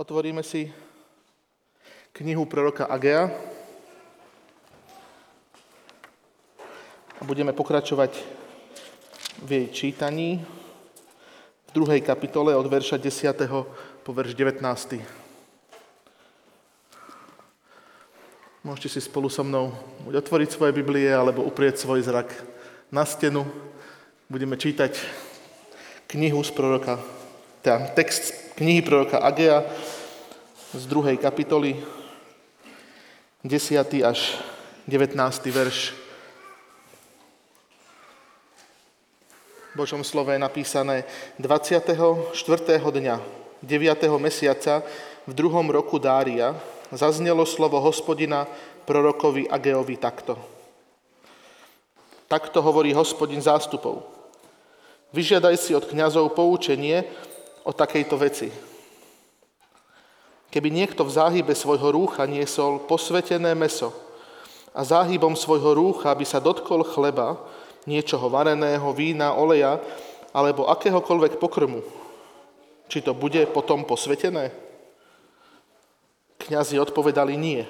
Otvoríme si knihu proroka Agea a budeme pokračovať v jej čítaní v 2. kapitole od verša 10. po verš 19. Môžete si spolu so mnou buď otvoriť svoje Biblie, alebo uprieť svoj zrak na stenu. Budeme čítať text knihy proroka Agea z 2. kapitoly, 10. až 19. verš. V Božom slove je napísané: 24. dňa 9. mesiaca v 2. roku Dária zaznelo slovo Hospodina prorokovi Ageovi takto. Takto hovorí Hospodin zástupov. Vyžiadaj si od kňazov poučenie o takejto veci. Keby niekto v záhybe svojho rúcha niesol posvätené mäso a záhybom svojho rúcha by sa dotkol chleba, niečoho vareného, vína, oleja alebo akéhokoľvek pokrmu, či to bude potom posvätené? Kňazi odpovedali nie.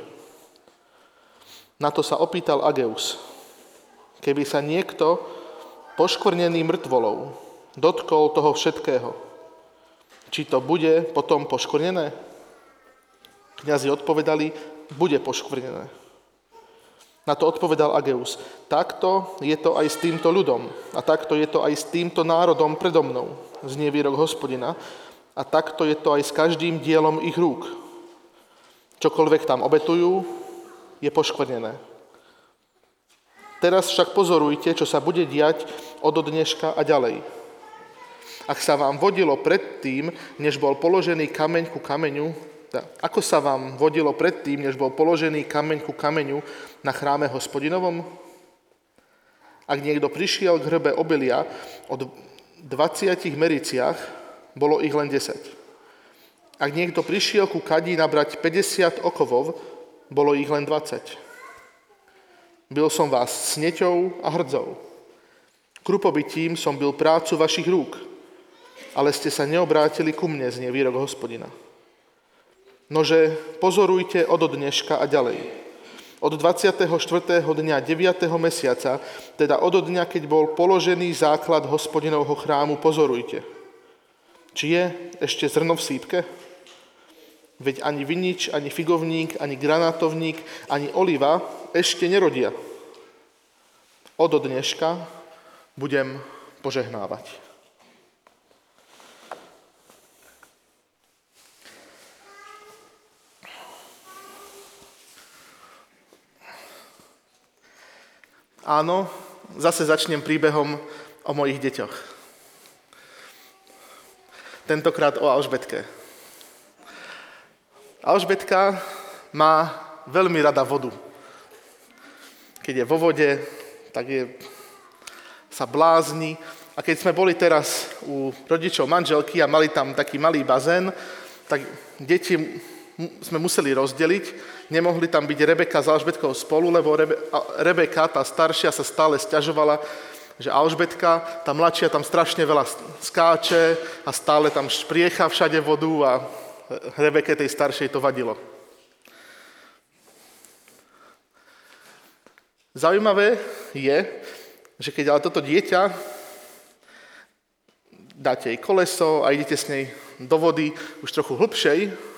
Na to sa opýtal Ageus. Keby sa niekto poškvrnený mŕtvolou dotkol toho všetkého, či to bude potom poškvrnené? Kňazi odpovedali, bude poškvrnené. Na to odpovedal Ageus: takto je to aj s týmto ľudom a takto je to aj s týmto národom predo mnou, znie výrok Hospodina, a takto je to aj s každým dielom ich rúk. Čokoľvek tam obetujú, je poškvrnené. Teraz však pozorujte, čo sa bude diať od dneška a ďalej. Ak sa vám vodilo predtým, než bol položený kameň ku kameňu, ako sa vám vodilo predtým, než bol položený kameň ku kameňu na chráme Hospodinovom? Ak niekto prišiel k hrbe obilia od 20 mericiach, bolo ich len 10. Ak niekto prišiel ku kadí nabrať 50 okovov, bolo ich len 20. Bil som vás sneťou a hrdzou. Krupobytím som bil prácu vašich rúk, ale ste sa neobrátili ku mne, znie výrok Hospodina. Nože pozorujte od dneška a ďalej. Od 24. dňa 9. mesiaca, teda od dňa, keď bol položený základ Hospodinovho chrámu, pozorujte. Či je ešte zrno v sýpke? Veď ani vinič, ani figovník, ani granátovník, ani oliva ešte nerodia. Od dneška budem požehnávať. Áno, zase začnem príbehom o mojich deťoch. Tentokrát o Alžbetke. Alžbetka má veľmi rada vodu. Keď je vo vode, tak sa blázni. A keď sme boli teraz u rodičov manželky a mali tam taký malý bazén, tak deti sme museli rozdeliť. Nemohli tam byť Rebeka s Alžbetkou spolu, lebo Rebeka, tá staršia, sa stále sťažovala, že Alžbetka, tá mladšia, tam strašne veľa skáče a stále tam špriecha všade vodu a Rebeke, tej staršej, to vadilo. Zaujímavé je, že keď ale toto dieťa dáte jej koleso a idete s nej do vody už trochu hlbšej,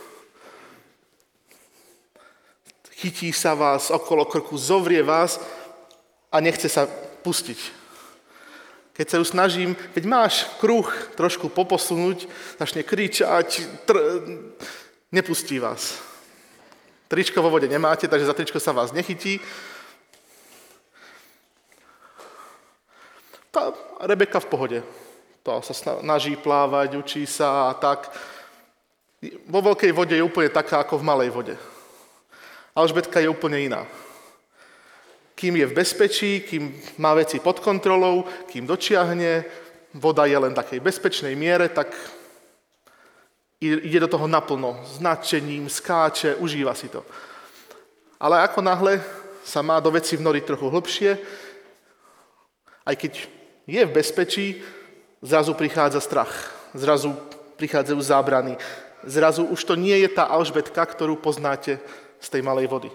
chytí sa vás okolo krku, zovrie vás a nechce sa pustiť. Keď sa ju snažím, veď máš kruh trošku poposunúť, začne kričať, nepustí vás. Tričko vo vode nemáte, takže za tričko sa vás nechytí. Tá Rebeka v pohode. To sa snaží plávať, učí sa a tak. Vo veľkej vode je úplne taká, ako v malej vode. Alžbetka je úplne iná. Kým je v bezpečí, kým má veci pod kontrolou, kým dočiahne, voda je len v takej bezpečnej miere, tak ide do toho naplno, s nadšením, skáče, užíva si to. Ale ako náhle sa má do veci vnoriť trochu hlbšie, aj keď je v bezpečí, zrazu prichádza strach, zrazu prichádzajú zábrany. Zrazu už to nie je tá Alžbetka, ktorú poznáte z tej malej vody.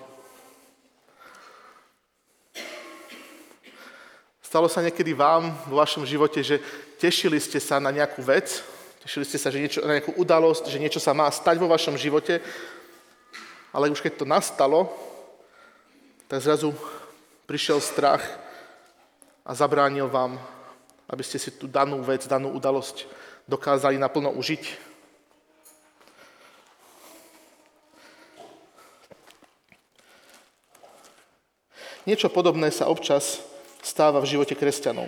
Stalo sa niekedy vám vo vašom živote, že tešili ste sa na nejakú vec, tešili ste sa na nejakú udalosť, že niečo sa má stať vo vašom živote, ale už keď to nastalo, tak zrazu prišiel strach a zabránil vám, aby ste si tú danú vec, danú udalosť dokázali naplno užiť. Niečo podobné sa občas stáva v živote kresťanov.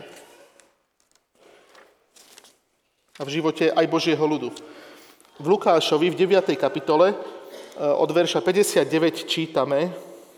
A v živote aj Božieho ľudu. V Lukášovi v 9. kapitole od verša 59 čítame: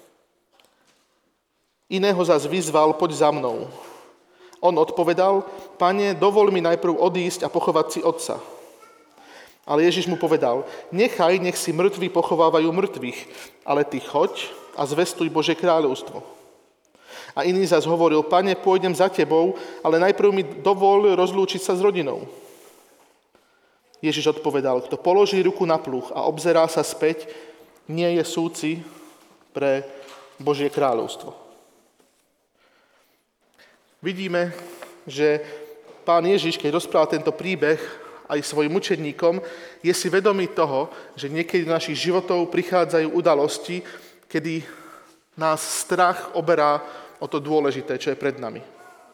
Iného zas vyzval, poď za mnou. On odpovedal: Pane, dovol mi najprv odísť a pochovať si otca. Ale Ježiš mu povedal: Nechaj, nech si mŕtvi pochovávajú mŕtvych, ale ty choď a zvestuj Božie kráľovstvo. A iný zas hovoril: Pane, pôjdem za tebou, ale najprv mi dovol rozlúčiť sa s rodinou. Ježiš odpovedal: Kto položí ruku na pluh a obzerá sa späť, nie je súci pre Božie kráľovstvo. Vidíme, že Pán Ježiš, keď rozprával tento príbeh aj svojim učeníkom, je si vedomý toho, že niekedy do našich životov prichádzajú udalosti, kedy nás strach oberá o to dôležité, čo je pred nami.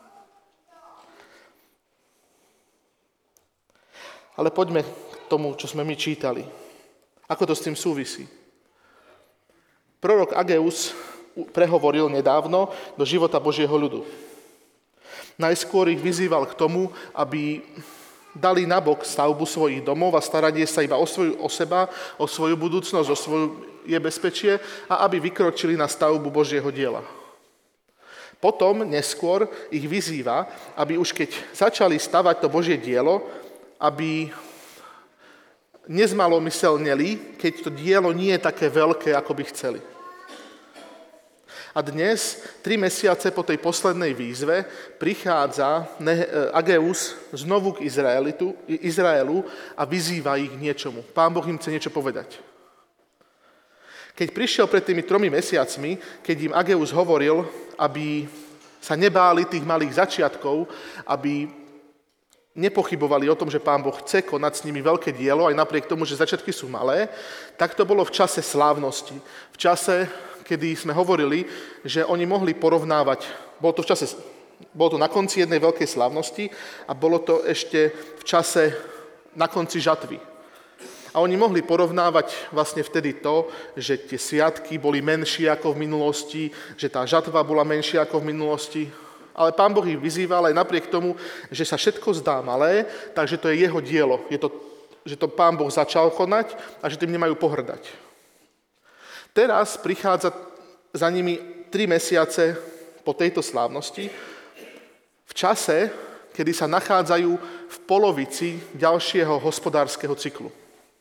Ale poďme k tomu, čo sme my čítali. Ako to s tým súvisí? Prorok Ageus prehovoril nedávno do života Božieho ľudu. Najskôr ich vyzýval k tomu, aby dali nabok stavbu svojich domov a staranie sa iba o seba, o svoju budúcnosť, o svoje bezpečie a aby vykročili na stavbu Božieho diela. Potom neskôr ich vyzýva, aby už keď začali stavať to Božie dielo, aby nezmalomyselneli, keď to dielo nie je také veľké, ako by chceli. A dnes, 3 mesiace po tej poslednej výzve, prichádza Ageus znovu k Izraelu a vyzýva ich k niečomu. Pán Boh im chce niečo povedať. Keď prišiel pred tými 3 mesiacmi, keď im Ageus hovoril, aby sa nebáli tých malých začiatkov, aby nepochybovali o tom, že Pán Boh chce konať s nimi veľké dielo, aj napriek tomu, že začiatky sú malé, tak to bolo v čase slávnosti. V čase, kedy sme hovorili, že oni mohli porovnávať, bolo to na konci jednej veľkej slávnosti a bolo to ešte v čase na konci žatvy. A oni mohli porovnávať vlastne vtedy to, že tie sviatky boli menšie ako v minulosti, že tá žatva bola menšia ako v minulosti. Ale Pán Boh ich vyzýval aj napriek tomu, že sa všetko zdá malé, takže to je jeho dielo. Že to Pán Boh začal konať a že tým nemajú pohrdať. Teraz prichádza za nimi 3 mesiace po tejto slávnosti, v čase, kedy sa nachádzajú v polovici ďalšieho hospodárskeho cyklu.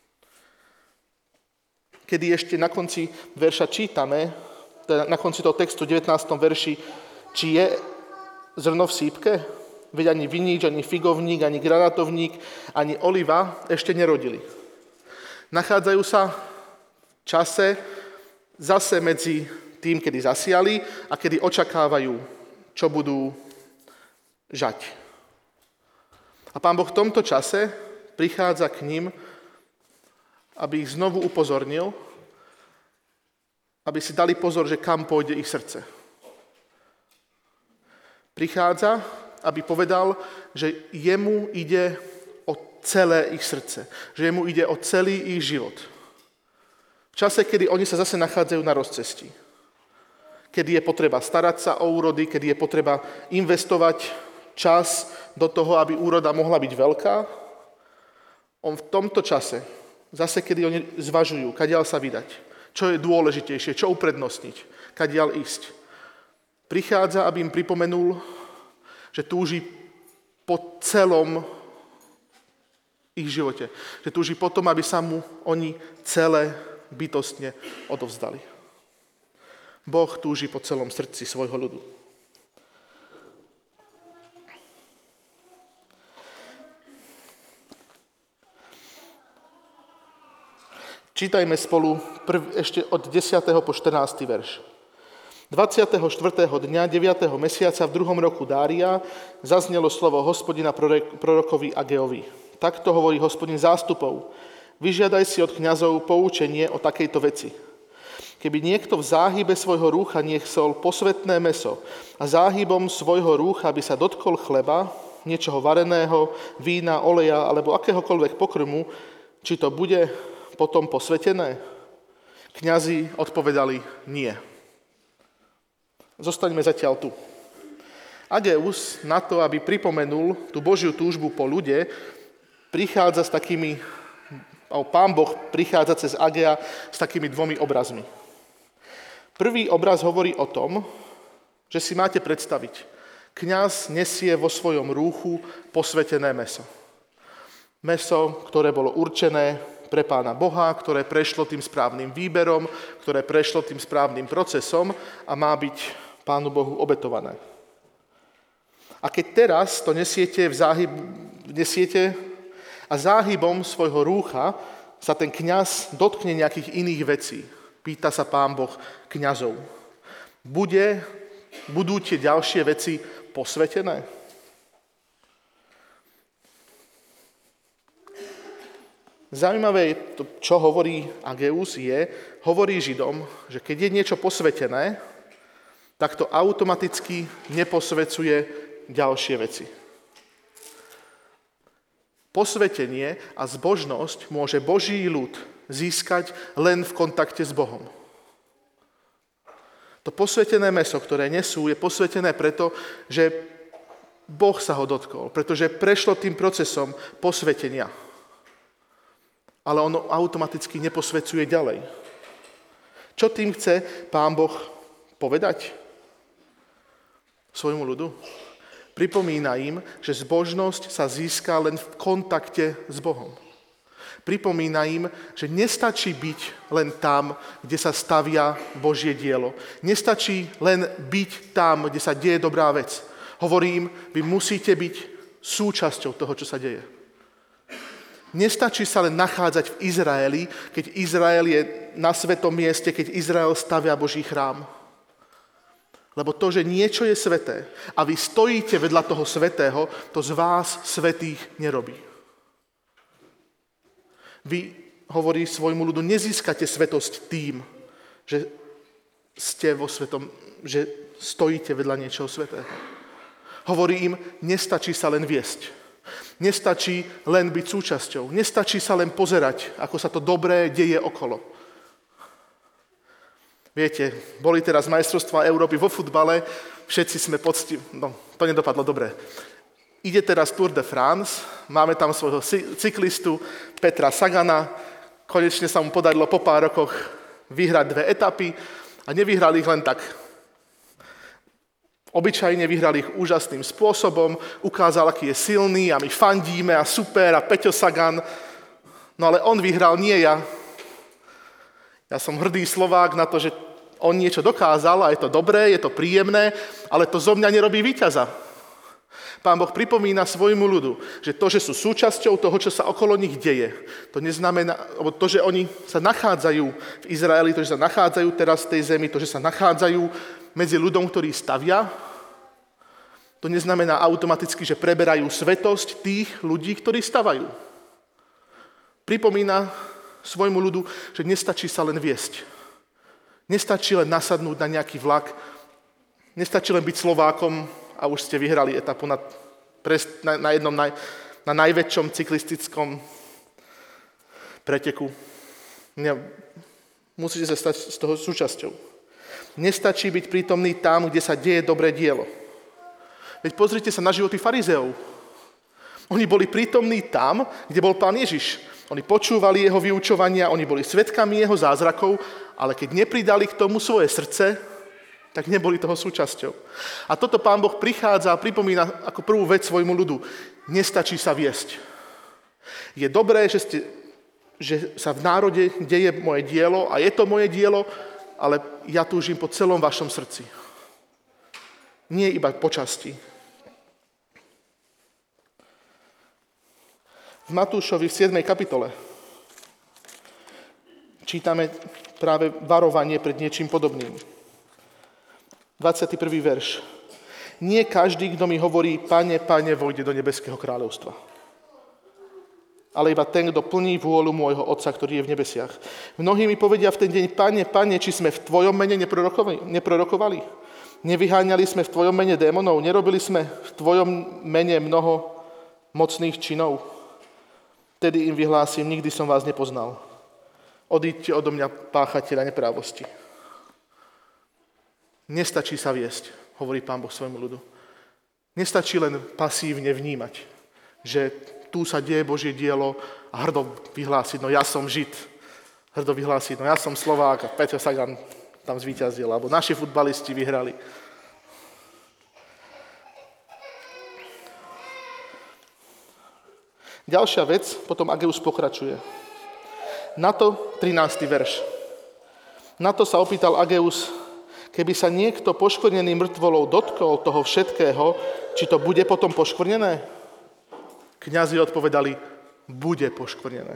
Kedy ešte na konci verša čítame, teda na konci toho textu v 19. verši, či je zrno v sípke? Veď ani viníč, ani figovník, ani granátovník, ani oliva ešte nerodili. Nachádzajú sa v čase zase medzi tým, kedy zasiali a kedy očakávajú, čo budú žať. A Pán Boh v tomto čase prichádza k ním, aby ich znovu upozornil, aby si dali pozor, že kam pôjde ich srdce. Prichádza, aby povedal, že jemu ide o celé ich srdce, že jemu ide o celý ich život. V čase, kedy oni sa zase nachádzajú na rozcestí. Kedy je potreba starať sa o úrody, kedy je potreba investovať čas do toho, aby úroda mohla byť veľká. On v tomto čase, zase kedy oni zvažujú, kadiaľ sa vydať, čo je dôležitejšie, čo uprednostniť, kadiaľ ísť. Prichádza, aby im pripomenul, že túži po celom ich živote. Že túži po tom, aby sa mu oni celé bytostne odovzdali. Boh túži po celom srdci svojho ľudu. Čítajme spolu ešte od 10. po 14. verš. 24. dňa 9. mesiaca v 2. roku Dária zaznelo slovo Hospodina prorokovi Ageovi. Takto hovorí Hospodin zástupov. Vyžiadaj si od kňazov poučenie o takejto veci. Keby niekto v záhybe svojho rúcha niesol posvätné mäso a záhybom svojho rúcha by sa dotkol chleba, niečoho vareného, vína, oleja alebo akéhokoľvek pokrmu, či to bude potom posvätené? Kňazi odpovedali nie. Zostaňme zatiaľ tu. Ageus na to, aby pripomenul tú Božiu túžbu po ľude, prichádza s takými, Pán Boh prichádza cez Agea s takými dvomi obrazmi. Prvý obraz hovorí o tom, že si máte predstaviť, kňaz nesie vo svojom rúchu posvätené mäso. Mäso, ktoré bolo určené pre Pána Boha, ktoré prešlo tým správnym výberom, ktoré prešlo tým správnym procesom a má byť Pánu Bohu obetované. A keď teraz to nesiete a záhybom svojho rúcha sa ten kňaz dotkne nejakých iných vecí, pýta sa Pán Boh kňazov, budú tie ďalšie veci posvätené? Zaujímavé, čo hovorí Ageus, hovorí Židom, že keď je niečo posvätené, tak to automaticky neposväcuje ďalšie veci. Posvätenie a zbožnosť môže Boží ľud získať len v kontakte s Bohom. To posvätené mäso, ktoré nesú, je posvätené preto, že Boh sa ho dotkol, pretože prešlo tým procesom posvätenia. Ale ono automaticky neposväcuje ďalej. Čo tým chce Pán Boh povedať svojmu ľudu? Pripomína im, že zbožnosť sa získa len v kontakte s Bohom. Pripomína im, že nestačí byť len tam, kde sa stavia Božie dielo. Nestačí len byť tam, kde sa deje dobrá vec. Hovorím, vy musíte byť súčasťou toho, čo sa deje. Nestačí sa len nachádzať v Izraeli, keď Izrael je na svetom mieste, keď Izrael stavia Boží chrám. Lebo to, že niečo je sveté a vy stojíte vedľa toho svätého, to z vás svätých nerobí. Vy, hovorí svojmu ľudu, nezískate svätosť tým, že ste vo svetom, že stojíte vedľa niečoho svätého. Hovorí im, nestačí sa len viesť. Nestačí len byť súčasťou. Nestačí sa len pozerať, ako sa to dobré deje okolo. Viete, boli teraz majstrovstvá Európy vo futbale, všetci sme to nedopadlo dobre. Ide teraz Tour de France, máme tam svojho cyklistu Petra Sagana, konečne sa mu podarilo po pár rokoch vyhrať 2 etapy a nevyhral ich len tak. Obyčajne vyhral ich úžasným spôsobom, ukázal, aký je silný a my fandíme a super a Peťo Sagan, no ale on vyhral, nie ja. Ja som hrdý Slovák na to, že on niečo dokázal a je to dobré, je to príjemné, ale to zo mňa nerobí víťaza. Pán Boh pripomína svojmu ľudu, že to, že sú súčasťou toho, čo sa okolo nich deje, to neznamená, alebo to, že oni sa nachádzajú v Izraeli, to, že sa nachádzajú teraz v tej zemi, to, že sa nachádzajú medzi ľuďom, ktorí stavia, to neznamená automaticky, že preberajú svetosť tých ľudí, ktorí stavajú. Pripomína svojmu ľudu, že nestačí sa len viesť. Nestačí len nasadnúť na nejaký vlak. Nestačí len byť Slovákom a už ste vyhrali etapu na najväčšom cyklistickom preteku. Musíte sa stať z toho súčasťou. Nestačí byť prítomný tam, kde sa deje dobré dielo. Veď pozrite sa na životy farizeov. Oni boli prítomní tam, kde bol Pán Ježiš. Oni počúvali jeho vyučovania, oni boli svedkami jeho zázrakov, ale keď nepridali k tomu svoje srdce, tak neboli toho súčasťou. A toto Pán Boh prichádza a pripomína ako prvú vec svojmu ľudu. Nestačí sa viesť. Je dobré, že sa v národe deje moje dielo a je to moje dielo, ale ja túžim po celom vašom srdci. Nie iba po časti. V Matúšovi v 7. kapitole čítame práve varovanie pred niečím podobným. 21. verš. Nie každý, kto mi hovorí, Pane, Pane, vojde do nebeského kráľovstva. Ale iba ten, kto plní vôľu môjho Otca, ktorý je v nebesiach. Mnohí mi povedia v ten deň, Pane, Pane, či sme v Tvojom mene neprorokovali? Nevyháňali sme v Tvojom mene démonov? Nerobili sme v Tvojom mene mnoho mocných činov? Tedy im vyhlásim, nikdy som vás nepoznal. Odíďte odo mňa, páchatelia neprávosti. Nestačí sa viesť, hovorí Pán Boh svojmu ľudu. Nestačí len pasívne vnímať, že tu sa deje Božie dielo a hrdo vyhlásiť, no ja som Žid. Hrdo vyhlásiť, no ja som Slovák a Peťo Sagan tam zvíťazil, alebo naši futbalisti vyhrali. Ďalšia vec, potom Ageus pokračuje. Na to 13. verš. Na to sa opýtal Ageus, keby sa niekto poškvrnený mŕtvolou dotkol toho všetkého, či to bude potom poškvrnené? Kňazi odpovedali, bude poškvrnené.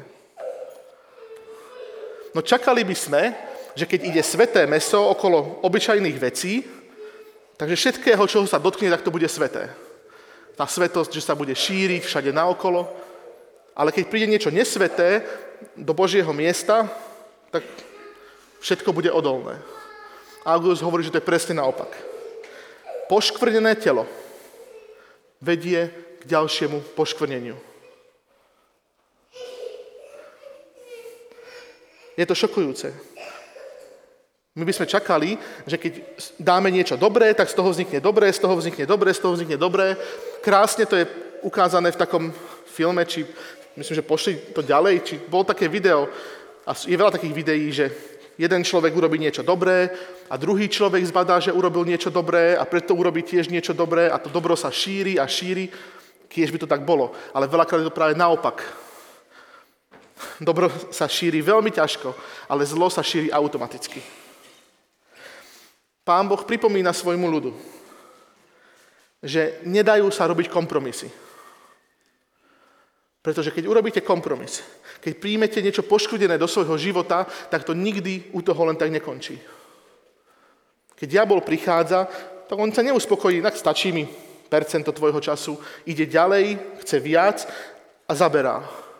No čakali by sme, že keď ide sväté mäso okolo obyčajných vecí, takže všetkého, čoho sa dotkne, tak to bude sväté. Tá svätosť, že sa bude šíriť všade naokolo, ale keď príde niečo nesväté do Božieho miesta, tak všetko bude odolné. Ageus hovorí, že to je presne naopak. Poškvrnené telo vedie k ďalšiemu poškvrneniu. Je to šokujúce. My by sme čakali, že keď dáme niečo dobré, tak z toho vznikne dobré, z toho vznikne dobré, z toho vznikne dobré. Krásne to je ukázané v takom filme, či myslím, že pošli to ďalej, či bolo také video, a je veľa takých videí, že jeden človek urobí niečo dobré a druhý človek zbadá, že urobil niečo dobré a preto urobí tiež niečo dobré a to dobro sa šíri a šíri, kiež by to tak bolo. Ale veľakrát je to práve naopak. Dobro sa šíri veľmi ťažko, ale zlo sa šíri automaticky. Pán Boh pripomína svojmu ľudu, že nedajú sa robiť kompromisy. Pretože keď urobíte kompromis, keď príjmete niečo poškodené do svojho života, tak to nikdy u toho len tak nekončí. Keď diabol prichádza, tak on sa neuspokojí, tak stačí mi percento tvojho času, ide ďalej, chce viac a zaberá.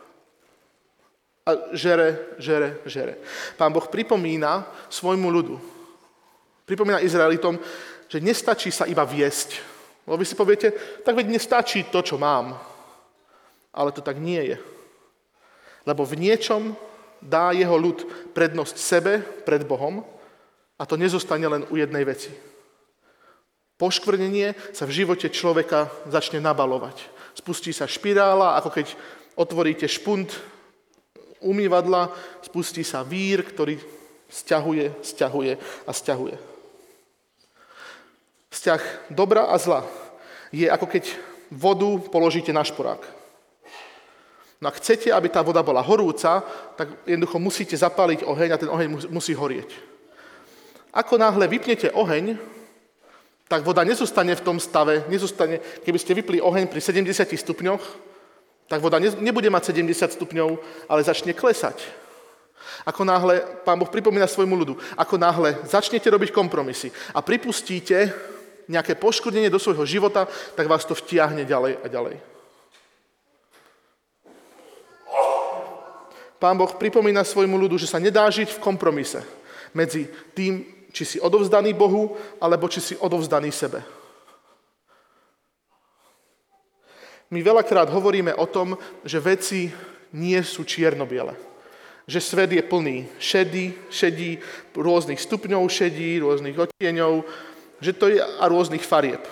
A žere. Pán Boh pripomína svojmu ľudu, pripomína Izraelitom, že nestačí sa iba viesť. Lebo vy si poviete, tak veď nestačí to, čo mám. Ale to tak nie je. Lebo v niečom dá jeho ľud prednosť sebe pred Bohom a to nezostane len u jednej veci. Poškvrnenie sa v živote človeka začne nabalovať. Spustí sa špirála, ako keď otvoríte špunt umývadla, spustí sa vír, ktorý sťahuje. Vzťah dobra a zla je ako keď vodu položíte na šporák. No ak chcete, aby tá voda bola horúca, tak jednoducho musíte zapáliť oheň a ten oheň musí horieť. Ako náhle vypnete oheň, tak voda nezostane v tom stave, keby ste vypli oheň pri 70 stupňoch, tak voda nebude mať 70 stupňov, ale začne klesať. Ako náhle, Pán Boh pripomína svojmu ľudu, ako náhle začnete robiť kompromisy a pripustíte nejaké poškodenie do svojho života, tak vás to vtiahne ďalej a ďalej. Pán Boh pripomína svojmu ľudu, že sa nedá žiť v kompromise medzi tým, či si odovzdaný Bohu, alebo či si odovzdaný sebe. My veľakrát hovoríme o tom, že veci nie sú čierno-biele. Že svet je plný šedí, rôznych stupňov šedí, rôznych odtieňov, že to je a rôznych farieb.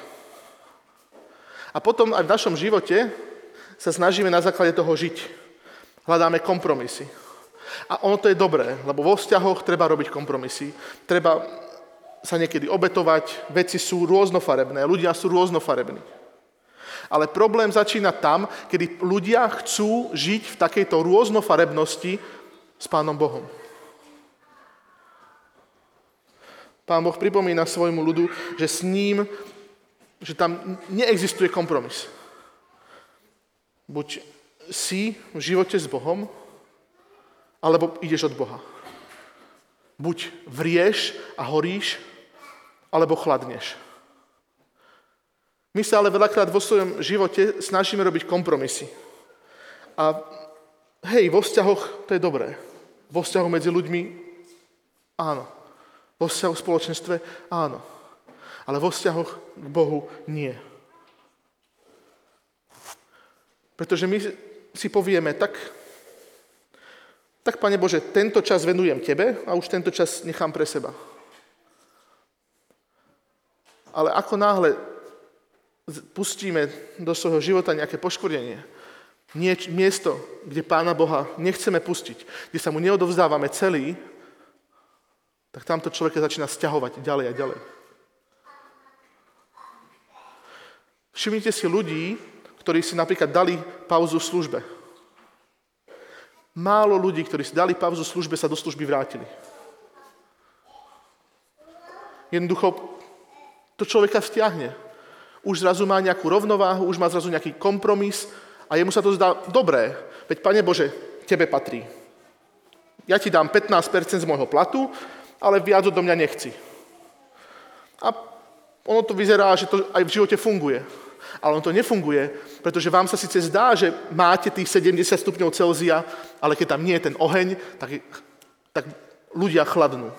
A potom aj v našom živote sa snažíme na základe toho žiť. Hľadáme kompromisy. A ono to je dobré, lebo vo vzťahoch treba robiť kompromisy. Treba sa niekedy obetovať, veci sú rôznofarebné, ľudia sú rôznofarební. Ale problém začína tam, kedy ľudia chcú žiť v takejto rôznofarebnosti s Pánom Bohom. Pán Boh pripomína svojmu ľudu, že s ním, že tam neexistuje kompromis. Buď si v živote s Bohom, alebo ideš od Boha. Buď vrieš a horíš, alebo chladneš. My sa ale veľakrát vo svojom živote snažíme robiť kompromisy. A hej, vo vzťahoch to je dobré. Vo vzťahu medzi ľuďmi áno. Vo vzťahu v spoločenstve áno. Ale vo vzťahoch k Bohu nie. Pretože my si povieme, tak Pane Bože, tento čas venujem Tebe a už tento čas nechám pre seba. Ale ako náhle pustíme do svojho života nejaké poškvrnenie, miesto, kde Pána Boha nechceme pustiť, kde sa mu neodovzdávame celý, tak tamto človeka začína sťahovať ďalej a ďalej. Všimnite si ľudí, ktorí si napríklad dali pauzu v službe. Málo ľudí, ktorí si dali pauzu v službe, sa do služby vrátili. Jednoducho to človeka stiahne. Už zrazu má nejakú rovnováhu, už má zrazu nejaký kompromis a jemu sa to zdá dobré. Veď, Pane Bože, Tebe patrí. Ja Ti dám 15% z môjho platu, ale viac odo mňa nechci. A ono to vyzerá, že to aj v živote funguje. Ale on to nefunguje, pretože vám sa síce zdá, že máte tých 70 stupňov Celzia, ale keď tam nie je ten oheň, tak ľudia chladnú.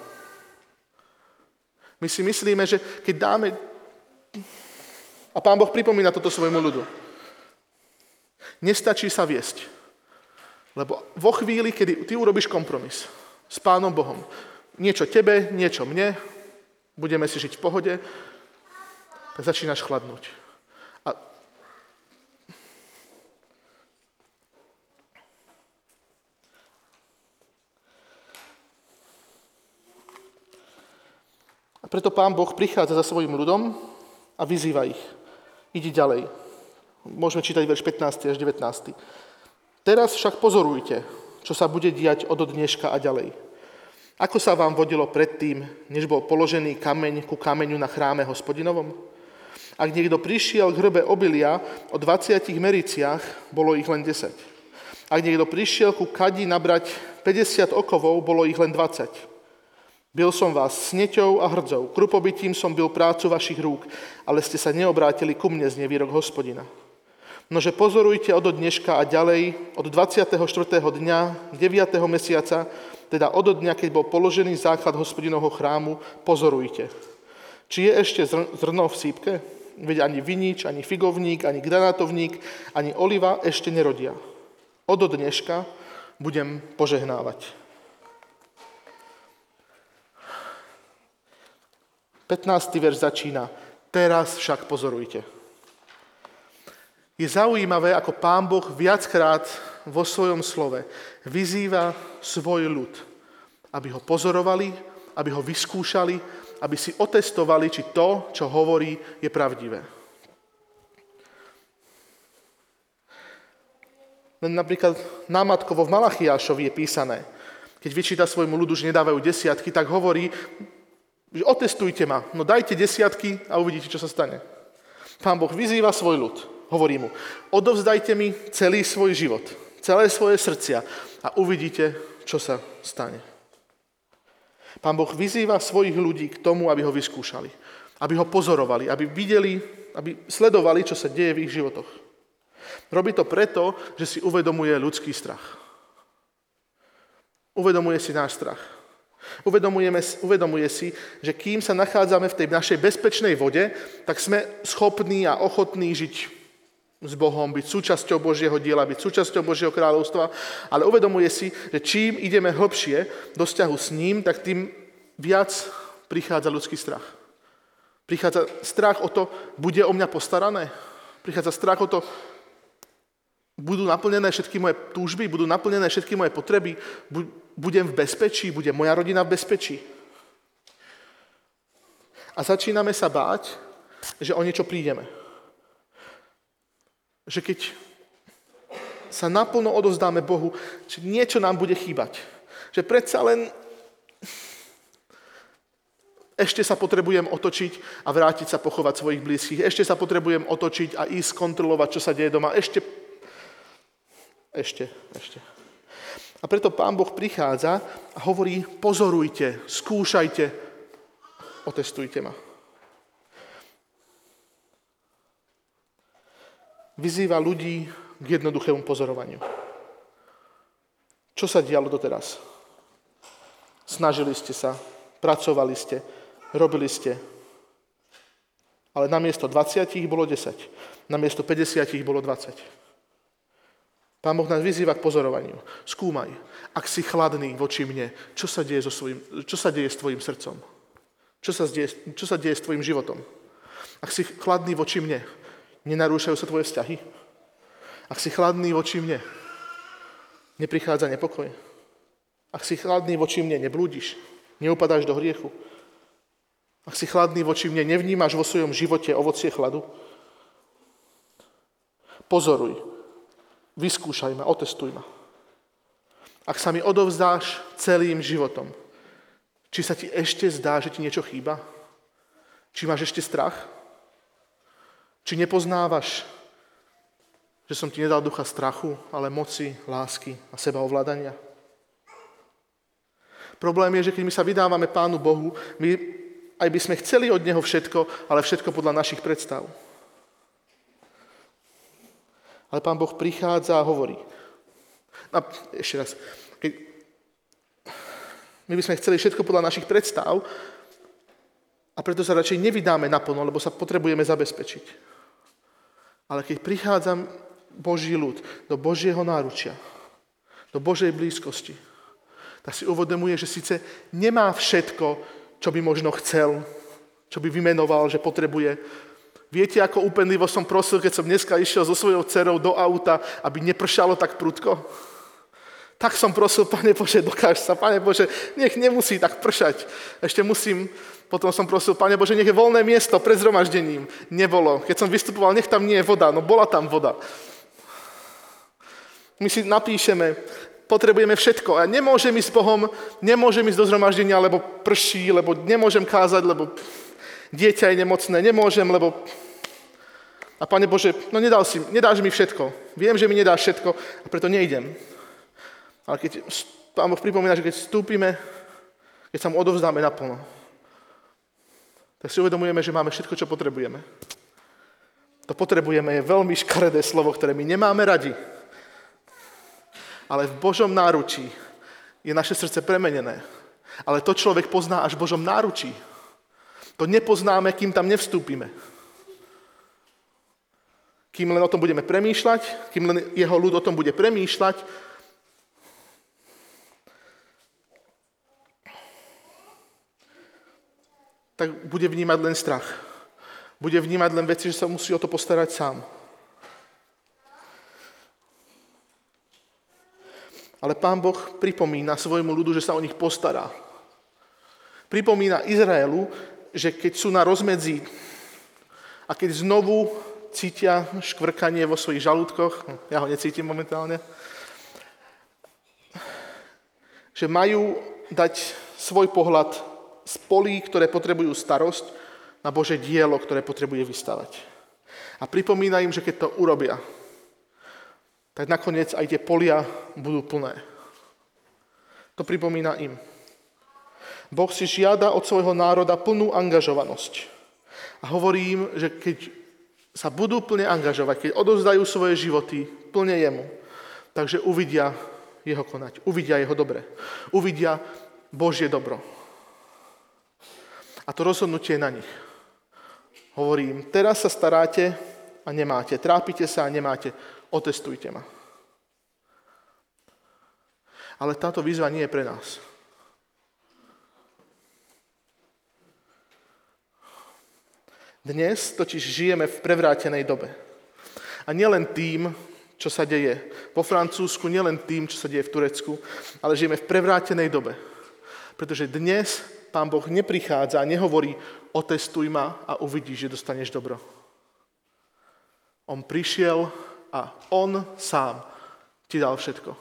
My si myslíme, že keď dáme... A Pán Boh pripomína toto svojmu ľudu. Nestačí sa viesť. Lebo vo chvíli, kedy ty urobíš kompromis s Pánom Bohom, niečo tebe, niečo mne, budeme si žiť v pohode, tak začínaš chladnúť. A preto Pán Boh prichádza za svojím ľudom a vyzýva ich. Ide ďalej. Môžeme čítať verš 15 až 19. Teraz však pozorujte, čo sa bude diať od dneška a ďalej. Ako sa vám vodilo predtým, než bol položený kameň ku kameňu na chráme Hospodinovom? Ak niekto prišiel k hrbe obilia o 20 mericiach, bolo ich len 10. Ak niekto prišiel ku kadi nabrať 50 okovov, bolo ich len 20. Bil som vás sneťou a hrdzou, krupobytím som bil prácu vašich rúk, ale ste sa neobrátili ku mne, znie výrok Hospodina. Nože pozorujte od dneška a ďalej, od 24. dňa 9. mesiaca, teda od dňa, keď bol položený základ Hospodinovho chrámu, pozorujte. Či je ešte zrno v sípke? Veď ani vinič, ani figovník, ani granátovník, ani oliva ešte nerodia. Od dneška budem požehnávať. 15. verš začína. Teraz však pozorujte. Je zaujímavé, ako Pán Boh viackrát vo svojom slove vyzýva svoj ľud, aby ho pozorovali, aby ho vyskúšali, aby si otestovali, či to, čo hovorí, je pravdivé. Len napríklad námatkovo v Malachiášovi je písané, keď vyčíta svojmu ľudu, že nedávajú desiatky, tak hovorí, že otestujte ma, no dajte desiatky a uvidíte, čo sa stane. Pán Boh vyzýva svoj ľud, hovorí mu, odovzdajte mi celý svoj život, celé svoje srdcia a uvidíte, čo sa stane. Pán Boh vyzýva svojich ľudí k tomu, aby ho vyskúšali, aby ho pozorovali, aby videli, aby sledovali, čo sa deje v ich životoch. Robí to preto, že si uvedomuje ľudský strach. Uvedomuje si náš strach. Uvedomuje si, že kým sa nachádzame v tej našej bezpečnej vode, tak sme schopní a ochotní žiť s Bohom, byť súčasťou Božieho diela, byť súčasťou Božieho kráľovstva, ale uvedomuje si, že čím ideme hlbšie do vzťahu s ním, tak tým viac prichádza ľudský strach. Prichádza strach o to, bude o mňa postarané. Prichádza strach o to, budú naplnené všetky moje túžby, budú naplnené všetky moje potreby, budem v bezpečí, bude moja rodina v bezpečí. A začíname sa báť, že o niečo prídeme. Že keď sa naplno odovzdáme Bohu, že niečo nám bude chýbať. Že predsa len ešte sa potrebujem otočiť a vrátiť sa pochovať svojich blízkych. Ešte sa potrebujem otočiť a ísť kontrolovať, čo sa deje doma. Ešte. A preto Pán Boh prichádza a hovorí, pozorujte, skúšajte, otestujte ma. Vyzýva ľudí k jednoduchému pozorovaniu. Čo sa dialo doteraz? Snažili ste sa, pracovali ste, robili ste, ale namiesto 20 bolo 10, namiesto 50 bolo 20. Pán Boh nás vyzýva k pozorovaniu. Skúmaj, ak si chladný voči mne, čo sa deje s tvojim srdcom? Čo sa deje s tvojim životom? Ak si chladný voči mne, nenarúšajú sa tvoje vzťahy? Ak si chladný voči mne, neprichádza nepokoj? Ak si chladný voči mne, neblúdiš, neupadáš do hriechu? Ak si chladný voči mne, nevnímaš vo svojom živote ovocie chladu? Pozoruj. Vyskúšaj ma, otestuj ma. Ak sa mi odovzdáš celým životom, či sa ti ešte zdá, že ti niečo chýba? Či máš ešte strach? Či nepoznávaš, že som ti nedal ducha strachu, ale moci, lásky a sebaovládania? Problém je, že keď my sa vydávame Pánu Bohu, my aj by sme chceli od Neho všetko, ale všetko podľa našich predstav. Ale Pán Boh prichádza a hovorí. A ešte raz. My by sme chceli všetko podľa našich predstav a preto sa radšej nevydáme naplno, lebo sa potrebujeme zabezpečiť. Ale keď prichádza Boží ľud do Božieho náručia, do Božej blízkosti, tak si uvedomuje, že síce nemá všetko, čo by možno chcel, čo by vymenoval, že potrebuje. Viete, ako úpenlivo som prosil, keď som dneska išiel so svojou dcerou do auta, aby nepršalo tak prudko? Tak som prosil, Pane Bože, dokáž sa, Pane Bože, nech nemusí tak pršať. Potom som prosil, Pane Bože, nech je voľné miesto pred zhromaždením. Nebolo. Keď som vystupoval, nech tam nie je voda, no bola tam voda. My si napíšeme, potrebujeme všetko. A nemôžem ísť s Bohom, nemôžem ísť do zhromaždenia, lebo prší, lebo nemôžem kázať, lebo dieťa je nemocné, nemôžem, lebo... A Pane Bože, no nedáš mi všetko. Viem, že mi nedáš všetko a preto nejdem. Ale keď Pán Boh pripomína, že keď vstúpime, keď sa mu odovzdáme naplno, tak si uvedomujeme, že máme všetko, čo potrebujeme. To potrebujeme je veľmi škaredé slovo, ktoré my nemáme radi. Ale v Božom náručí je naše srdce premenené. Ale to človek pozná až v Božom náručí. To nepoznáme, kým tam nevstúpime. Kým len o tom budeme premýšľať, kým len jeho ľud o tom bude premýšľať, tak bude vnímať len strach. Bude vnímať len veci, že sa musí o to postarať sám. Ale Pán Boh pripomína svojmu ľudu, že sa o nich postará. Pripomína Izraelu, že keď sú na rozmedzi a keď znovu cítia škvrkanie vo svojich žalúdkoch, ja ho necítim momentálne, že majú dať svoj pohľad z polí, ktoré potrebujú starosť, na Božie dielo, ktoré potrebuje vystavať. A pripomína im, že keď to urobia, tak nakoniec aj tie polia budú plné. To pripomína im. Boh si žiada od svojho národa plnú angažovanosť. A hovorí im, že keď sa budú plne angažovať, keď odovzdajú svoje životy plne jemu, takže uvidia jeho konať, uvidia jeho dobre, uvidia Božie dobro. A to rozhodnutie je na nich. Hovorí im, teraz sa staráte a nemáte, trápite sa a nemáte, otestujte ma. Ale táto výzva nie je pre nás. Dnes totiž žijeme v prevrátenej dobe. A nielen tým, čo sa deje vo Francúzsku, nielen tým, čo sa deje v Turecku, ale žijeme v prevrátenej dobe. Pretože dnes Pán Boh neprichádza a nehovorí, otestuj ma a uvidíš, že dostaneš dobro. On prišiel a on sám ti dal všetko.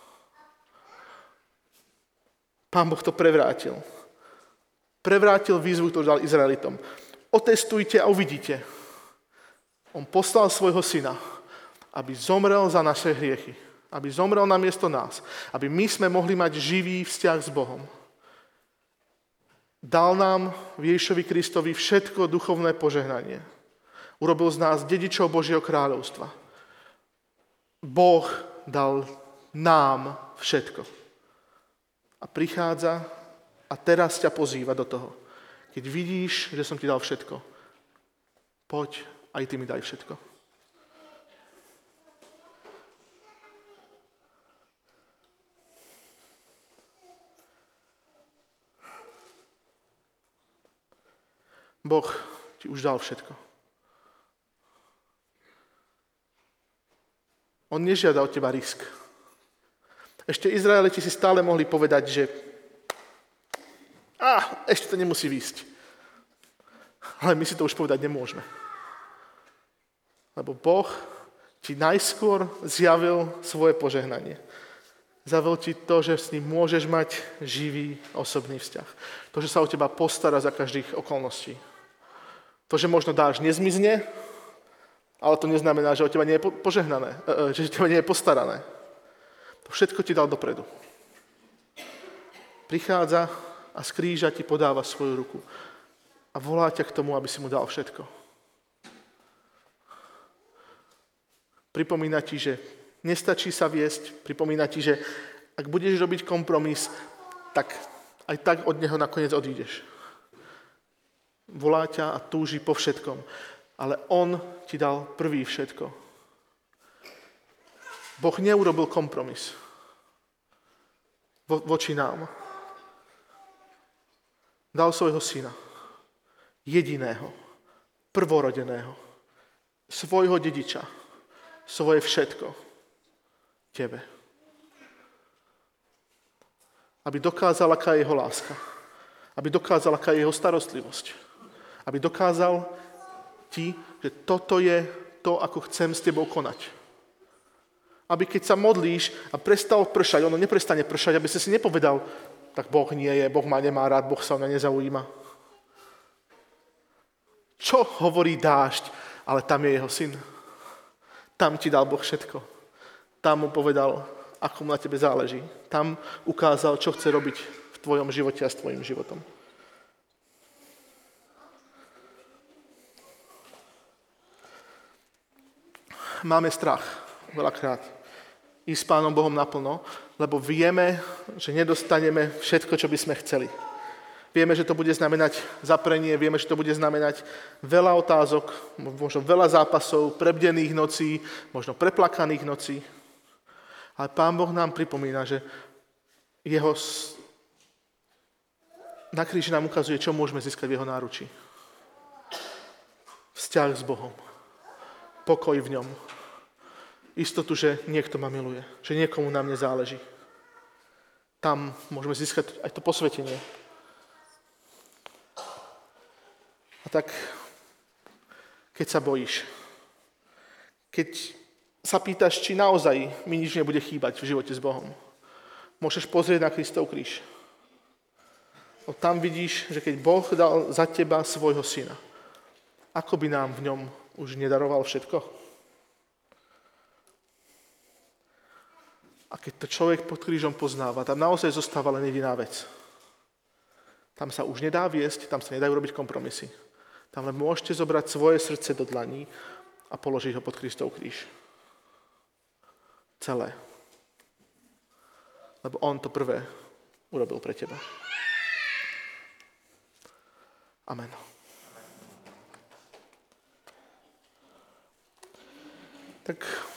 Pán Boh to prevrátil. Prevrátil výzvu, ktorú dal Izraelitom. Otestujte a uvidíte. On poslal svojho syna, aby zomrel za naše hriechy. aby zomrel namiesto nás, aby my sme mohli mať živý vzťah s Bohom. Dal nám v Ježišovi Kristovi všetko duchovné požehnanie. Urobil z nás dedičov Božieho kráľovstva. Boh dal nám všetko. A prichádza a teraz ťa pozýva do toho. Keď vidíš, že som ti dal všetko, poď, aj ty mi daj všetko. Boh ti už dal všetko. On nežiada od teba risk. Ešte Izraeliti si stále mohli povedať, že ešte to nemusí výjsť. Ale my si to už povedať nemôžeme. Lebo Boh ti najskôr zjavil svoje požehnanie. Zjavil ti to, že s ním môžeš mať živý osobný vzťah. To, že sa o teba postará za každých okolností. To, že možno dáš, nezmizne, ale to neznamená, že o teba nie je požehnané, že o teba nie je postarané. To všetko ti dal dopredu. Prichádza a z kríža ti podáva svoju ruku a volá ťa k tomu, aby si mu dal všetko. Pripomína ti, že nestačí sa viesť, pripomína ti, že ak budeš robiť kompromis, tak aj tak od neho nakoniec odídeš. Volá ťa a túži po všetkom. Ale on ti dal prvý všetko. Boh neurobil kompromis voči nám. Dal svojho syna, jediného, prvorodeného, svojho dediča, svoje všetko tebe. Aby dokázal, aká je jeho láska. Aby dokázal, aká je jeho starostlivosť. Aby dokázal ti, že toto je to, ako chcem s tebou konať. Aby keď sa modlíš a prestal pršať, ono neprestane pršať, aby si nepovedal, tak Boh nie je, Boh ma nemá rád, Boh sa o mňa nezaujíma. Čo hovorí dážď, ale tam je jeho syn. Tam ti dal Boh všetko. Tam mu povedal, ako mu na tebe záleží. Tam ukázal, čo chce robiť v tvojom živote a s tvojim životom. Máme strach veľakrát ísť s Pánom Bohom naplno, lebo vieme, že nedostaneme všetko, čo by sme chceli. Vieme, že to bude znamenať zaprenie, vieme, že to bude znamenať veľa otázok, možno veľa zápasov, prebdených nocí, možno preplakaných nocí. Ale Pán Boh nám pripomína, že na kríži nám ukazuje, čo môžeme získať v jeho náručí. Vzťah s Bohom. Pokoj v ňom. Istotu, že niekto ma miluje, že niekomu na mne záleží. Tam môžeme získať aj to posvetenie. A tak, keď sa bojíš, keď sa pýtaš, či naozaj mi nič nebude chýbať v živote s Bohom, môžeš pozrieť na Kristov kríž. Tam vidíš, že keď Boh dal za teba svojho syna, ako by nám v ňom už nedaroval všetko? A keď to človek pod krížom poznáva, tam naozaj zostáva len jediná vec. Tam sa už nedá viesť, tam sa nedajú robiť kompromisy. Tam len môžete zobrať svoje srdce do dlaní a položiť ho pod Kristov kríž. Celé. Lebo on to prvé urobil pre teba. Amen. Tak